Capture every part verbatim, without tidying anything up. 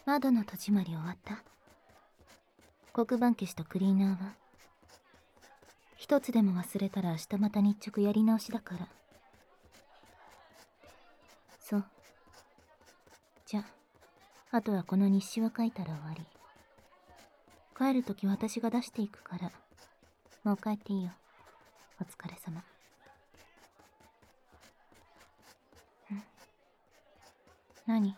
窓の戸締まり終わった？黒板消しとクリーナーは？一つでも忘れたら明日また日直やり直しだから。そう。じゃあ、あとはこの日誌は書いたら終わり。帰るとき私が出していくから、もう帰っていいよ。お疲れ様。ん？何？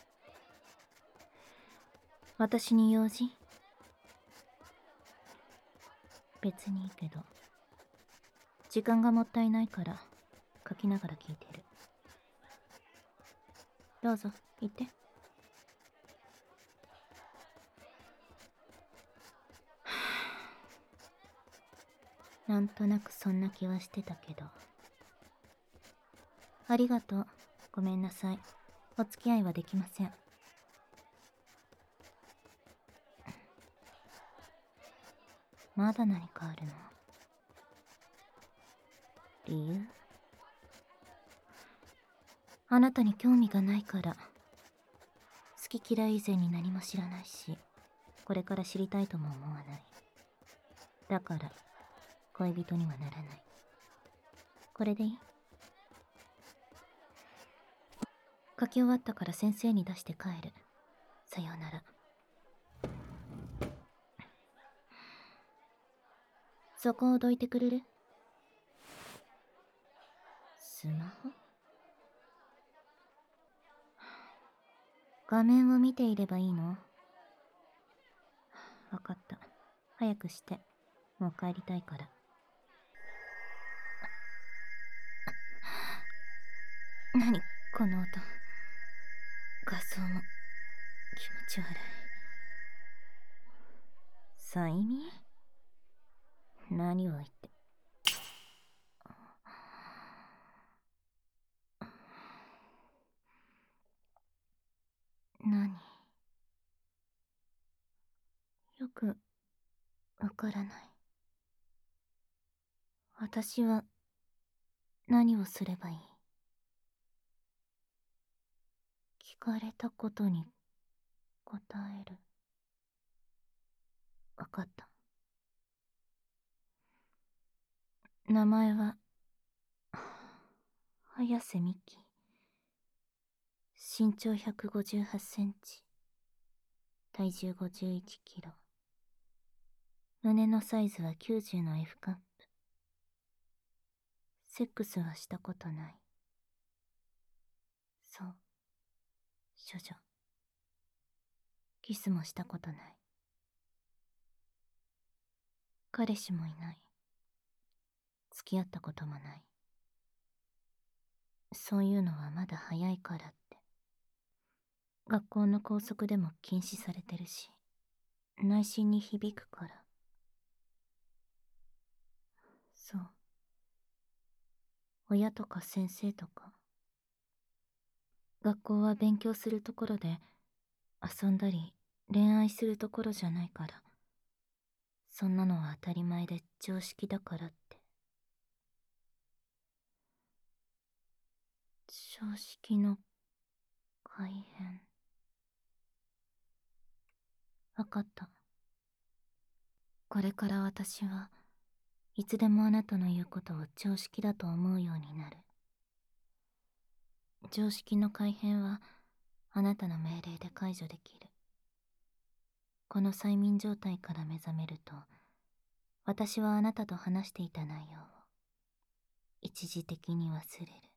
私に用事？別にいいけど。時間がもったいないから、書きながら聞いてる。どうぞ、言って。なんとなくそんな気はしてたけど。ありがとう。ごめんなさい。お付き合いはできません。まだ何かあるの？理由？あなたに興味がないから。好き嫌い以前に何も知らないし、これから知りたいとも思わない。だから、恋人にはならない。これでいい？書き終わったから先生に出して帰る。さようなら。そこをどいてくれる？スマホ？画面を見ていればいいの？わかった。早くして。もう帰りたいから。何この音。画像も気持ち悪い。催眠？何を言って。何？よくわからない。私は何をすればいい？聞かれたことに答える。わかった。名前は早瀬美希。身長ひゃくごじゅうはちセンチ、体重ごじゅういちキロ、胸のサイズはきゅうじゅうの エフ カップ。セックスはしたことない。そう、処女。キスもしたことない。彼氏もいない。付き合ったこともない。そういうのはまだ早いからって。学校の校則でも禁止されてるし、内心に響くから。そう。親とか先生とか。学校は勉強するところで、遊んだり恋愛するところじゃないから。そんなのは当たり前で常識だからって。常識の改変。わかった。これから私はいつでもあなたの言うことを常識だと思うようになる。常識の改変はあなたの命令で解除できる。この催眠状態から目覚めると、私はあなたと話していた内容を一時的に忘れる。